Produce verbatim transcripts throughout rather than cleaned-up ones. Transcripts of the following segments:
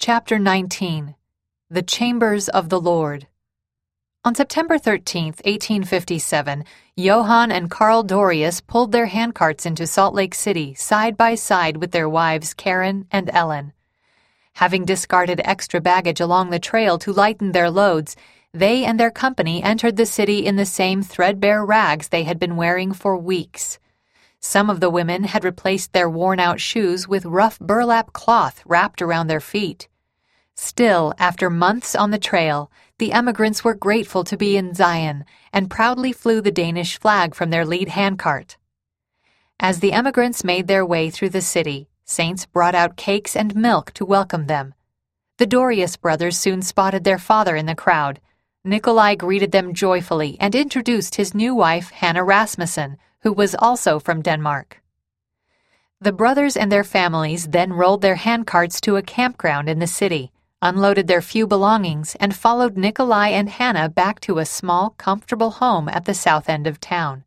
Chapter nineteen. The Chambers of the Lord. On September thirteenth, eighteen fifty-seven, Johann and Carl Dorius pulled their handcarts into Salt Lake City side by side with their wives Karen and Ellen. Having discarded extra baggage along the trail to lighten their loads, they and their company entered the city in the same threadbare rags they had been wearing for weeks. Some of the women had replaced their worn-out shoes with rough burlap cloth wrapped around their feet. Still, after months on the trail, the emigrants were grateful to be in Zion and proudly flew the Danish flag from their lead handcart. As the emigrants made their way through the city, saints brought out cakes and milk to welcome them. The Dorius brothers soon spotted their father in the crowd. Nikolai greeted them joyfully and introduced his new wife, Hannah Rasmussen, who was also from Denmark. The brothers and their families then rolled their handcarts to a campground in the city, unloaded their few belongings, and followed Nikolai and Hannah back to a small, comfortable home at the south end of town.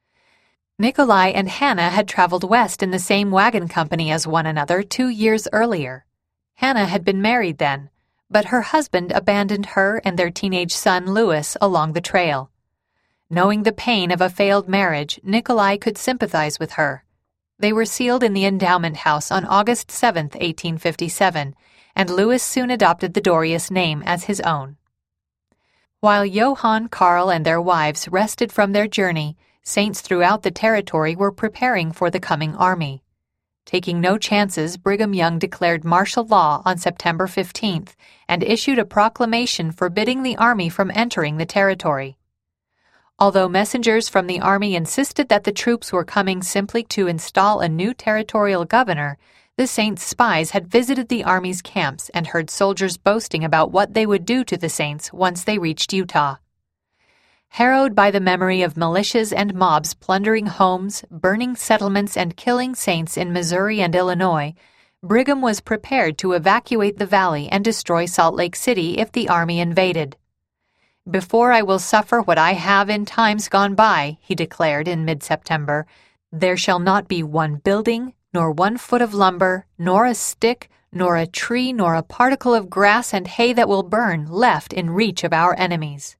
Nikolai and Hannah had traveled west in the same wagon company as one another two years earlier. Hannah had been married then, but her husband abandoned her and their teenage son Louis along the trail. Knowing the pain of a failed marriage, Nikolai could sympathize with her. They were sealed in the endowment house on August seventh, eighteen fifty-seven, and Louis soon adopted the Dorius name as his own. While Johann, Carl, and their wives rested from their journey, saints throughout the territory were preparing for the coming army. Taking no chances, Brigham Young declared martial law on September fifteenth and issued a proclamation forbidding the army from entering the territory. Although messengers from the army insisted that the troops were coming simply to install a new territorial governor, the saints' spies had visited the army's camps and heard soldiers boasting about what they would do to the saints once they reached Utah. Harrowed by the memory of militias and mobs plundering homes, burning settlements, and killing saints in Missouri and Illinois, Brigham was prepared to evacuate the valley and destroy Salt Lake City if the army invaded. "Before I will suffer what I have in times gone by," he declared in mid-September, "there shall not be one building, nor one foot of lumber, nor a stick, nor a tree, nor a particle of grass and hay that will burn left in reach of our enemies."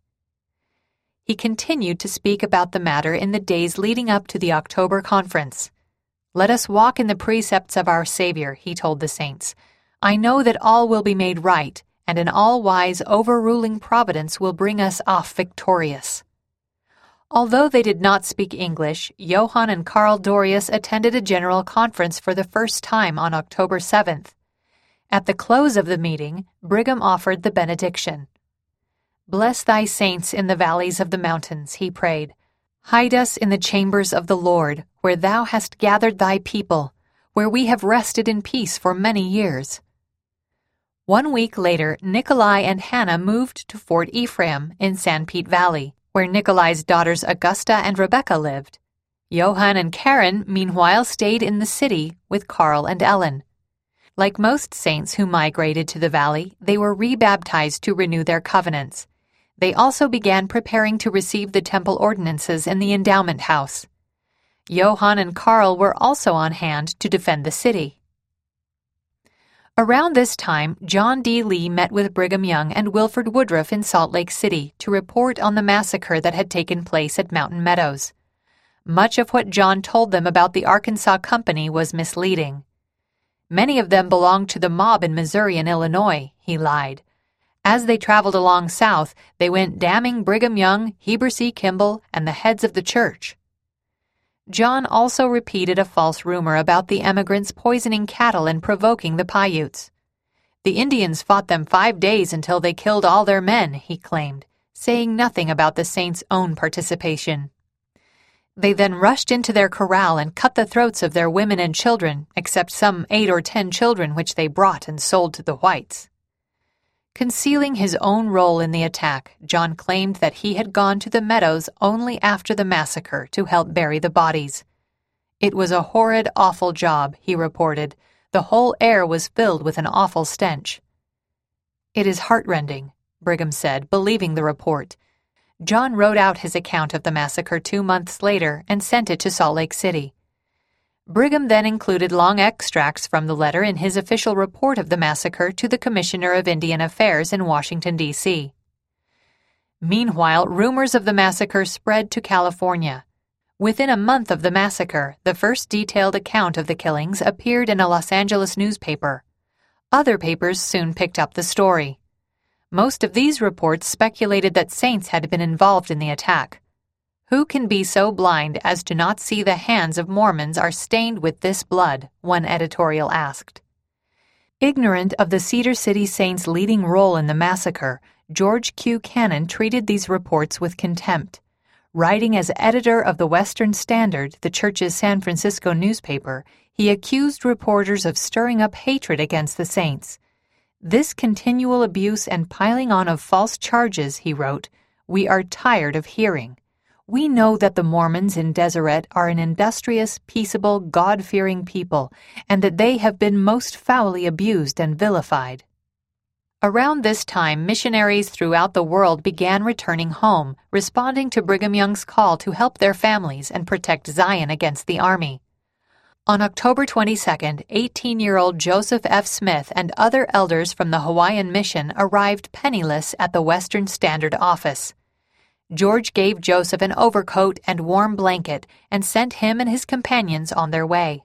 He continued to speak about the matter in the days leading up to the October conference. "Let us walk in the precepts of our Savior," he told the saints. "I know that all will be made right, and an all-wise, overruling providence will bring us off victorious." Although they did not speak English, Johann and Carl Dorius attended a general conference for the first time on October seventh. At the close of the meeting, Brigham offered the benediction. "Bless thy saints in the valleys of the mountains," he prayed. "Hide us in the chambers of the Lord, where thou hast gathered thy people, where we have rested in peace for many years." One week later, Nikolai and Hannah moved to Fort Ephraim in Sanpete Valley, where Nikolai's daughters Augusta and Rebecca lived. Johann and Karen, meanwhile, stayed in the city with Carl and Ellen. Like most saints who migrated to the valley, they were rebaptized to renew their covenants. They also began preparing to receive the temple ordinances in the endowment house. Johann and Carl were also on hand to defend the city. Around this time, John D. Lee met with Brigham Young and Wilford Woodruff in Salt Lake City to report on the massacre that had taken place at Mountain Meadows. Much of what John told them about the Arkansas Company was misleading. Many of them belonged to the mob in Missouri and Illinois, he lied. As they traveled along south, they went damning Brigham Young, Heber C. Kimball, and the heads of the church. John also repeated a false rumor about the emigrants poisoning cattle and provoking the Paiutes. The Indians fought them five days until they killed all their men, he claimed, saying nothing about the saints' own participation. They then rushed into their corral and cut the throats of their women and children, except some eight or ten children which they brought and sold to the whites. Concealing his own role in the attack, John claimed that he had gone to the meadows only after the massacre to help bury the bodies. "It was a horrid, awful job," he reported. "The whole air was filled with an awful stench." "It is heartrending," Brigham said, believing the report. John wrote out his account of the massacre two months later and sent it to Salt Lake City. Brigham then included long extracts from the letter in his official report of the massacre to the Commissioner of Indian Affairs in Washington, D C Meanwhile, rumors of the massacre spread to California. Within a month of the massacre, the first detailed account of the killings appeared in a Los Angeles newspaper. Other papers soon picked up the story. Most of these reports speculated that saints had been involved in the attack. "Who can be so blind as to not see the hands of Mormons are stained with this blood?" one editorial asked. Ignorant of the Cedar City Saints' leading role in the massacre, George Q. Cannon treated these reports with contempt. Writing as editor of the Western Standard, the church's San Francisco newspaper, he accused reporters of stirring up hatred against the saints. "This continual abuse and piling on of false charges," he wrote, "we are tired of hearing. We know that the Mormons in Deseret are an industrious, peaceable, God-fearing people, and that they have been most foully abused and vilified." Around this time, missionaries throughout the world began returning home, responding to Brigham Young's call to help their families and protect Zion against the army. On October twenty-second, eighteen-year-old Joseph F. Smith and other elders from the Hawaiian Mission arrived penniless at the Western Standard office. George gave Joseph an overcoat and warm blanket and sent him and his companions on their way.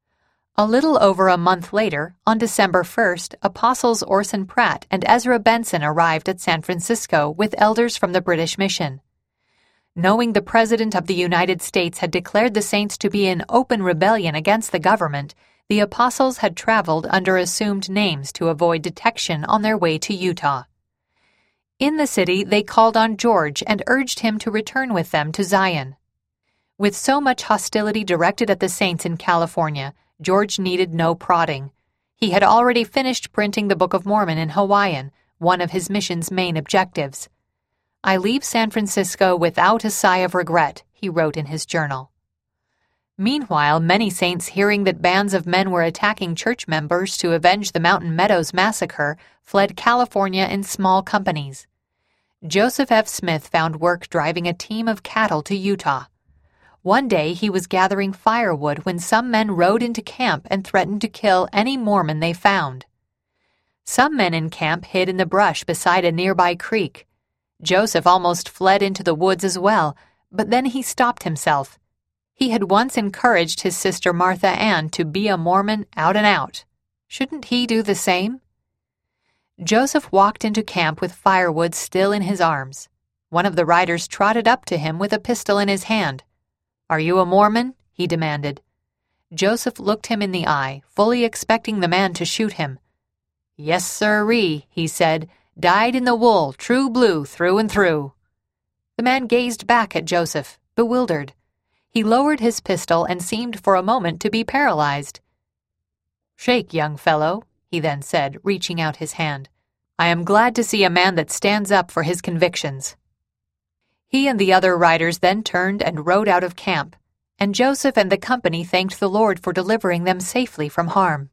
A little over a month later, on December first, Apostles Orson Pratt and Ezra Benson arrived at San Francisco with elders from the British Mission. Knowing the President of the United States had declared the saints to be in open rebellion against the government, the apostles had traveled under assumed names to avoid detection on their way to Utah. In the city, they called on George and urged him to return with them to Zion. With so much hostility directed at the saints in California, George needed no prodding. He had already finished printing the Book of Mormon in Hawaiian, one of his mission's main objectives. "I leave San Francisco without a sigh of regret," he wrote in his journal. Meanwhile, many saints, hearing that bands of men were attacking church members to avenge the Mountain Meadows massacre, fled California in small companies. Joseph F. Smith found work driving a team of cattle to Utah. One day he was gathering firewood when some men rode into camp and threatened to kill any Mormon they found. Some men in camp hid in the brush beside a nearby creek. Joseph almost fled into the woods as well, but then he stopped himself. He had once encouraged his sister Martha Ann to be a Mormon out and out. Shouldn't he do the same? Joseph walked into camp with firewood still in his arms. One of the riders trotted up to him with a pistol in his hand. "Are you a Mormon?" he demanded. Joseph looked him in the eye, fully expecting the man to shoot him. "Yes, sirree," he said, "dyed in the wool, true blue through and through." The man gazed back at Joseph, bewildered. He lowered his pistol and seemed for a moment to be paralyzed. "Shake, young fellow," he then said, reaching out his hand. "I am glad to see a man that stands up for his convictions." He and the other riders then turned and rode out of camp, and Joseph and the company thanked the Lord for delivering them safely from harm.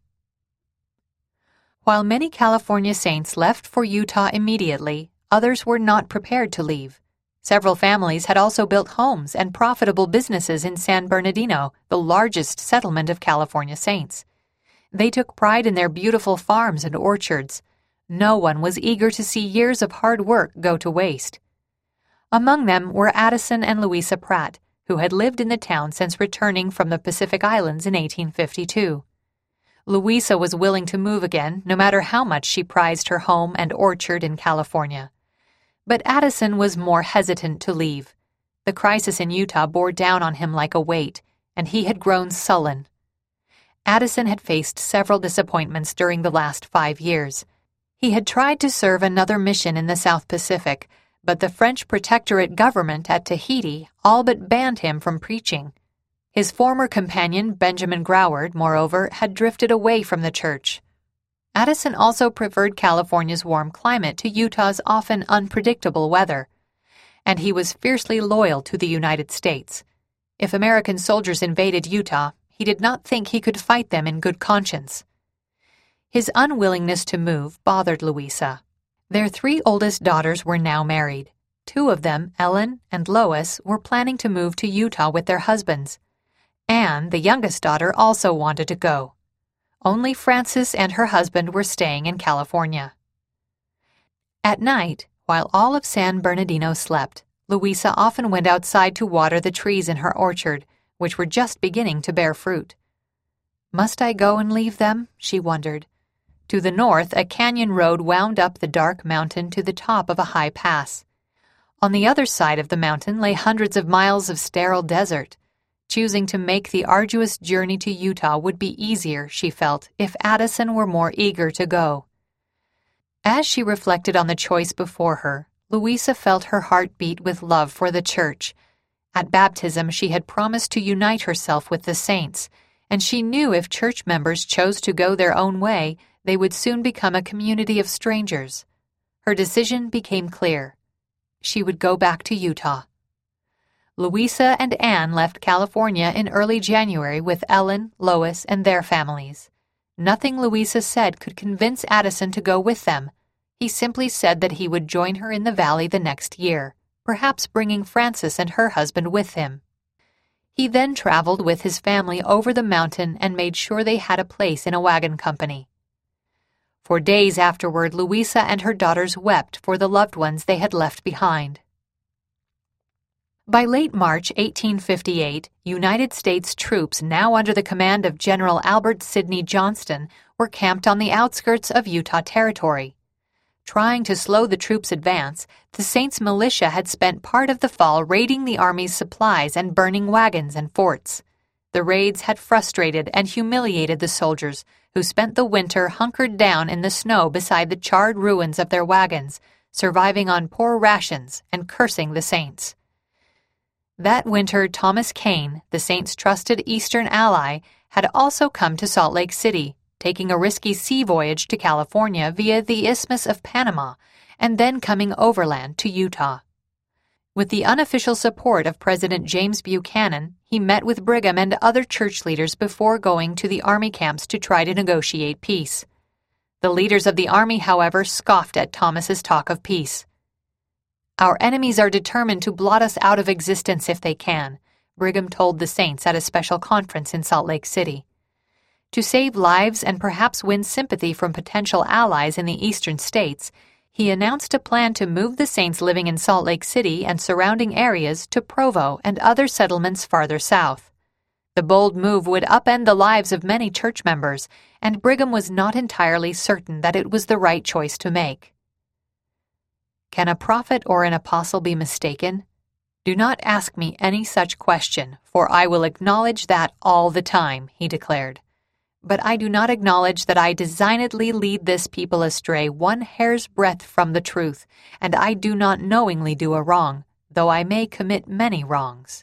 While many California saints left for Utah immediately, others were not prepared to leave. Several families had also built homes and profitable businesses in San Bernardino, the largest settlement of California saints. They took pride in their beautiful farms and orchards. No one was eager to see years of hard work go to waste. Among them were Addison and Louisa Pratt, who had lived in the town since returning from the Pacific Islands in eighteen fifty-two. Louisa was willing to move again, no matter how much she prized her home and orchard in California. But Addison was more hesitant to leave. The crisis in Utah bore down on him like a weight, and he had grown sullen. Addison had faced several disappointments during the last five years. He had tried to serve another mission in the South Pacific, but the French protectorate government at Tahiti all but banned him from preaching. His former companion, Benjamin Groward, moreover, had drifted away from the church. Addison also preferred California's warm climate to Utah's often unpredictable weather, and he was fiercely loyal to the United States. If American soldiers invaded Utah, he did not think he could fight them in good conscience. His unwillingness to move bothered Louisa. Their three oldest daughters were now married. Two of them, Ellen and Lois, were planning to move to Utah with their husbands. Anne, the youngest daughter, also wanted to go. Only Frances and her husband were staying in California. At night, while all of San Bernardino slept, Louisa often went outside to water the trees in her orchard, which were just beginning to bear fruit. Must I go and leave them? She wondered. To the north, a canyon road wound up the dark mountain to the top of a high pass. On the other side of the mountain lay hundreds of miles of sterile desert. Choosing to make the arduous journey to Utah would be easier, she felt, if Addison were more eager to go. As she reflected on the choice before her, Louisa felt her heart beat with love for the church. At baptism, she had promised to unite herself with the saints, and she knew if church members chose to go their own way, they would soon become a community of strangers. Her decision became clear. She would go back to Utah. Louisa and Anne left California in early January with Ellen, Lois, and their families. Nothing Louisa said could convince Addison to go with them. He simply said that he would join her in the valley the next year, perhaps bringing Frances and her husband with him. He then traveled with his family over the mountain and made sure they had a place in a wagon company. For days afterward, Louisa and her daughters wept for the loved ones they had left behind. By late March eighteen fifty-eight, United States troops, now under the command of General Albert Sidney Johnston, were camped on the outskirts of Utah Territory. Trying to slow the troops' advance, the Saints' militia had spent part of the fall raiding the Army's supplies and burning wagons and forts. The raids had frustrated and humiliated the soldiers, who spent the winter hunkered down in the snow beside the charred ruins of their wagons, surviving on poor rations and cursing the Saints. That winter, Thomas Kane, the Saints' trusted Eastern ally, had also come to Salt Lake City, taking a risky sea voyage to California via the Isthmus of Panama, and then coming overland to Utah. With the unofficial support of President James Buchanan, he met with Brigham and other church leaders before going to the Army camps to try to negotiate peace. The leaders of the Army, however, scoffed at Thomas's talk of peace. "Our enemies are determined to blot us out of existence if they can," Brigham told the Saints at a special conference in Salt Lake City. To save lives and perhaps win sympathy from potential allies in the eastern states, he announced a plan to move the Saints living in Salt Lake City and surrounding areas to Provo and other settlements farther south. The bold move would upend the lives of many church members, and Brigham was not entirely certain that it was the right choice to make. "Can a prophet or an apostle be mistaken? Do not ask me any such question, for I will acknowledge that all the time," he declared. "But I do not acknowledge that I designedly lead this people astray one hair's breadth from the truth, and I do not knowingly do a wrong, though I may commit many wrongs."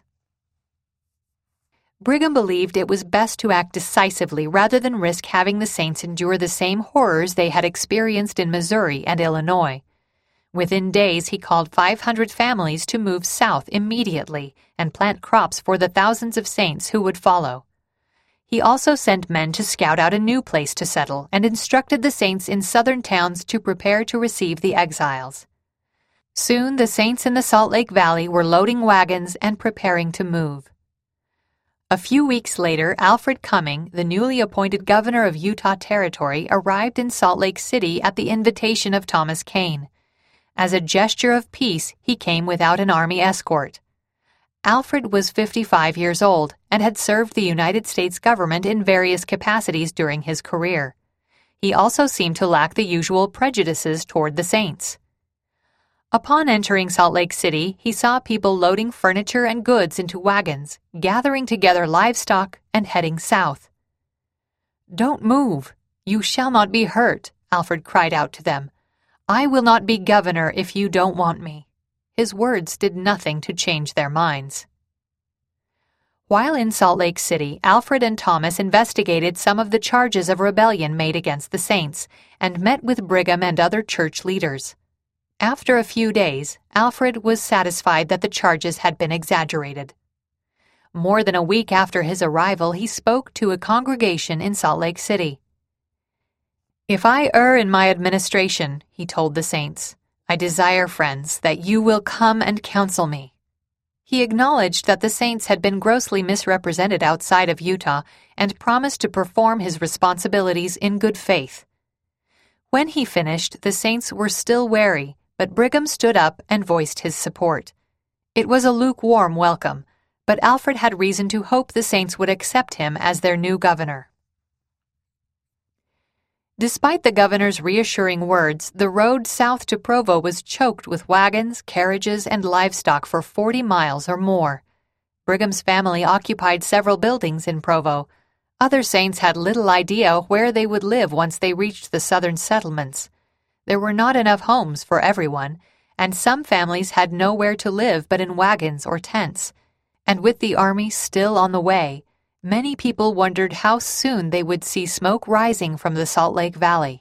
Brigham believed it was best to act decisively rather than risk having the Saints endure the same horrors they had experienced in Missouri and Illinois. Within days, he called five hundred families to move south immediately and plant crops for the thousands of Saints who would follow. He also sent men to scout out a new place to settle and instructed the Saints in southern towns to prepare to receive the exiles. Soon the Saints in the Salt Lake Valley were loading wagons and preparing to move. A few weeks later, Alfred Cumming, the newly appointed governor of Utah Territory, arrived in Salt Lake City at the invitation of Thomas Kane. As a gesture of peace, he came without an army escort. Alfred was fifty-five years old and had served the United States government in various capacities during his career. He also seemed to lack the usual prejudices toward the Saints. Upon entering Salt Lake City, he saw people loading furniture and goods into wagons, gathering together livestock, and heading south. "Don't move. You shall not be hurt," Alfred cried out to them. "I will not be governor if you don't want me." His words did nothing to change their minds. While in Salt Lake City, Alfred and Thomas investigated some of the charges of rebellion made against the Saints and met with Brigham and other church leaders. After a few days, Alfred was satisfied that the charges had been exaggerated. More than a week after his arrival, he spoke to a congregation in Salt Lake City. "If I err in my administration," he told the Saints, "I desire, friends, that you will come and counsel me." He acknowledged that the Saints had been grossly misrepresented outside of Utah and promised to perform his responsibilities in good faith. When he finished, the Saints were still wary, but Brigham stood up and voiced his support. It was a lukewarm welcome, but Alfred had reason to hope the Saints would accept him as their new governor. Despite the governor's reassuring words, the road south to Provo was choked with wagons, carriages, and livestock for forty miles or more. Brigham's family occupied several buildings in Provo. Other Saints had little idea where they would live once they reached the southern settlements. There were not enough homes for everyone, and some families had nowhere to live but in wagons or tents. And with the army still on the way, many people wondered how soon they would see smoke rising from the Salt Lake Valley.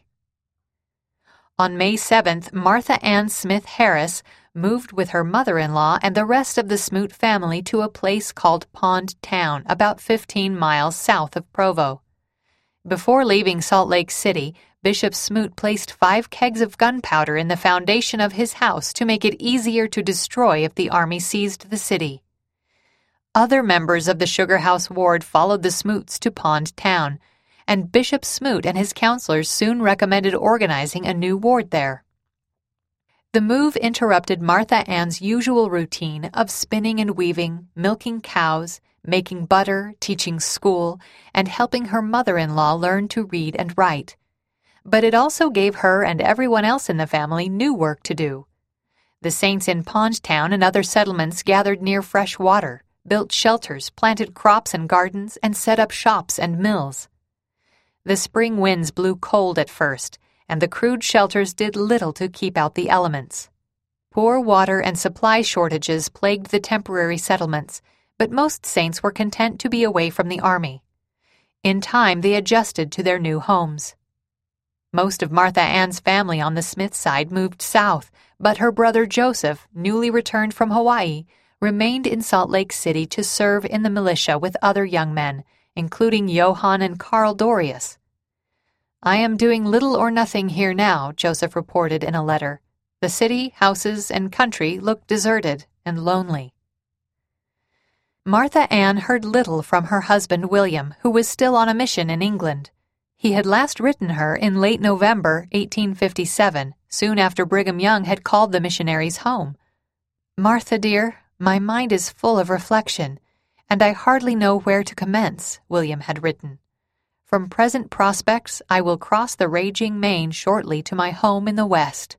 On May seventh, Martha Ann Smith Harris moved with her mother-in-law and the rest of the Smoot family to a place called Pond Town, about fifteen miles south of Provo. Before leaving Salt Lake City, Bishop Smoot placed five kegs of gunpowder in the foundation of his house to make it easier to destroy if the army seized the city. Other members of the Sugar House Ward followed the Smoots to Pond Town, and Bishop Smoot and his counselors soon recommended organizing a new ward there. The move interrupted Martha Ann's usual routine of spinning and weaving, milking cows, making butter, teaching school, and helping her mother-in-law learn to read and write. But it also gave her and everyone else in the family new work to do. The Saints in Pond Town and other settlements gathered near fresh water, built shelters, planted crops and gardens, and set up shops and mills. The spring winds blew cold at first, and the crude shelters did little to keep out the elements. Poor water and supply shortages plagued the temporary settlements, but most Saints were content to be away from the army. In time, they adjusted to their new homes. Most of Martha Ann's family on the Smith side moved south, but her brother Joseph, newly returned from Hawaii, remained in Salt Lake City to serve in the militia with other young men, including Johann and Carl Dorius. "I am doing little or nothing here now," Joseph reported in a letter. "The city, houses, and country look deserted and lonely." Martha Ann heard little from her husband William, who was still on a mission in England. He had last written her in late November eighteen fifty-seven, soon after Brigham Young had called the missionaries home. "Martha, dear, my mind is full of reflection, and I hardly know where to commence," William had written. "From present prospects, I will cross the raging main shortly to my home in the West."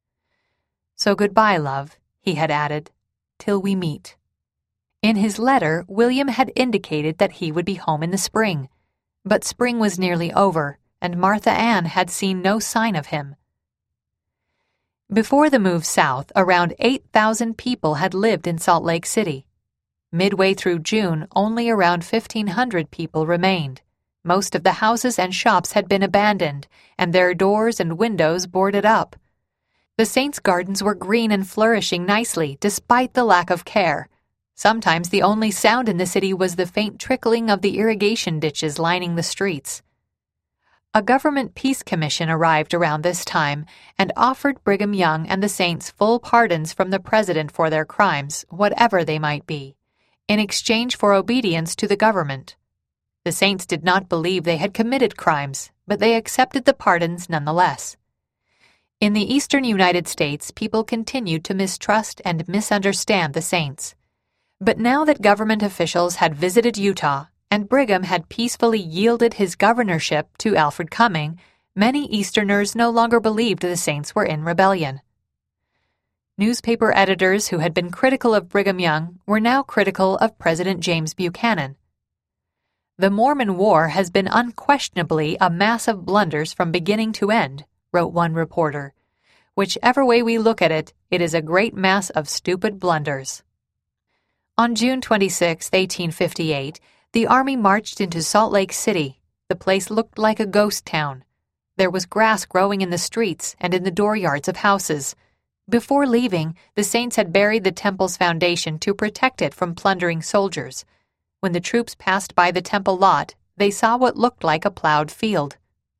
"So goodbye, love," he had added, "till we meet." In his letter, William had indicated that he would be home in the spring, but spring was nearly over, and Martha Ann had seen no sign of him. Before the move south, around eight thousand people had lived in Salt Lake City. Midway through June, only around fifteen hundred people remained. Most of the houses and shops had been abandoned, and their doors and windows boarded up. The Saints' gardens were green and flourishing nicely, despite the lack of care. Sometimes the only sound in the city was the faint trickling of the irrigation ditches lining the streets. A government peace commission arrived around this time and offered Brigham Young and the Saints full pardons from the president for their crimes, whatever they might be, in exchange for obedience to the government. The Saints did not believe they had committed crimes, but they accepted the pardons nonetheless. In the eastern United States, people continued to mistrust and misunderstand the Saints. But now that government officials had visited Utah and Brigham had peacefully yielded his governorship to Alfred Cumming, many Easterners no longer believed the Saints were in rebellion. Newspaper editors who had been critical of Brigham Young were now critical of President James Buchanan. "The Mormon War has been unquestionably a mass of blunders from beginning to end," wrote one reporter. "Whichever way we look at it, it is a great mass of stupid blunders." On June twenty-sixth, eighteen fifty-eight, the army marched into Salt Lake City. The place looked like a ghost town. There was grass growing in the streets and in the dooryards of houses. Before leaving, the Saints had buried the temple's foundation to protect it from plundering soldiers. When the troops passed by the temple lot, they saw what looked like a plowed field.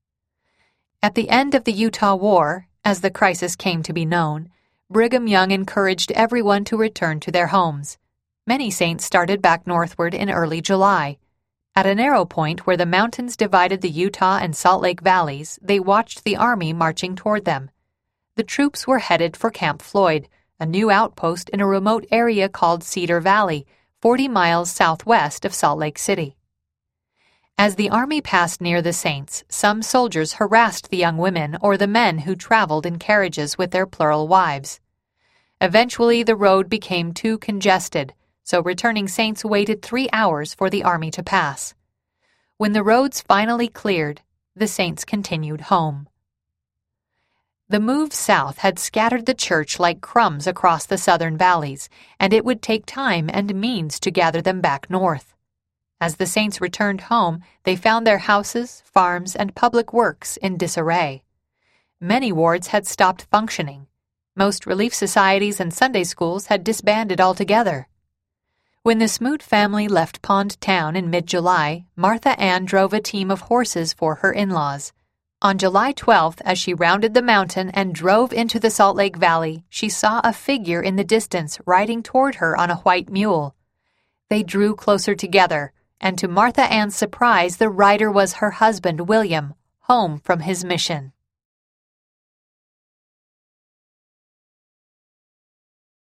At the end of the Utah War, as the crisis came to be known, Brigham Young encouraged everyone to return to their homes. Many saints started back northward in early July. At a narrow point where the mountains divided the Utah and Salt Lake valleys, they watched the army marching toward them. The troops were headed for Camp Floyd, a new outpost in a remote area called Cedar Valley, forty miles southwest of Salt Lake City. As the army passed near the saints, some soldiers harassed the young women or the men who traveled in carriages with their plural wives. Eventually, the road became too congested, so returning saints waited three hours for the army to pass. When the roads finally cleared, the saints continued home. The move south had scattered the church like crumbs across the southern valleys, and it would take time and means to gather them back north. As the saints returned home, they found their houses, farms, and public works in disarray. Many wards had stopped functioning. Most relief societies and Sunday schools had disbanded altogether. When the Smoot family left Pond Town in mid-July, Martha Ann drove a team of horses for her in-laws. On July twelfth, as she rounded the mountain and drove into the Salt Lake Valley, she saw a figure in the distance riding toward her on a white mule. They drew closer together, and to Martha Ann's surprise, the rider was her husband, William, home from his mission.